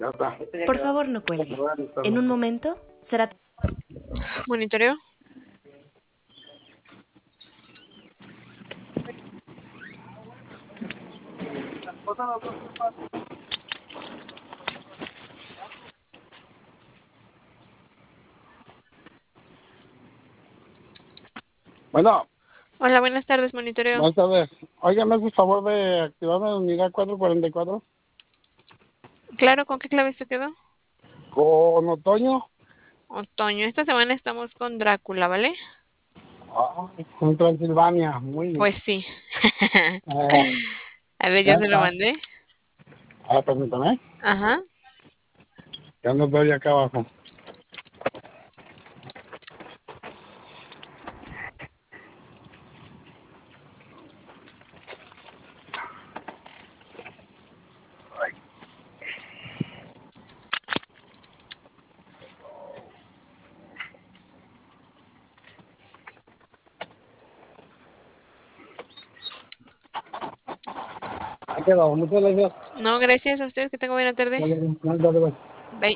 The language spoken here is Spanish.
Ya está. Por favor, no cuelgue. En un momento será... Monitoreo. Bueno, Hola, buenas tardes, monitoreo. buenas tardes. Oiga, ¿me hace el favor de activarme la unidad 444? Claro, ¿con qué clave se quedó? Con Otoño. Otoño. Esta semana estamos con Drácula, ¿vale? En Transilvania. Muy bien. Pues sí. Eh, A ver, ya ya se lo está. mandé. Ahora permítame. Ajá. Ya no estoy acá abajo. Ha quedado. Muchas gracias. No, gracias a ustedes. Que tengo buena tarde. Buenas tardes. Bye.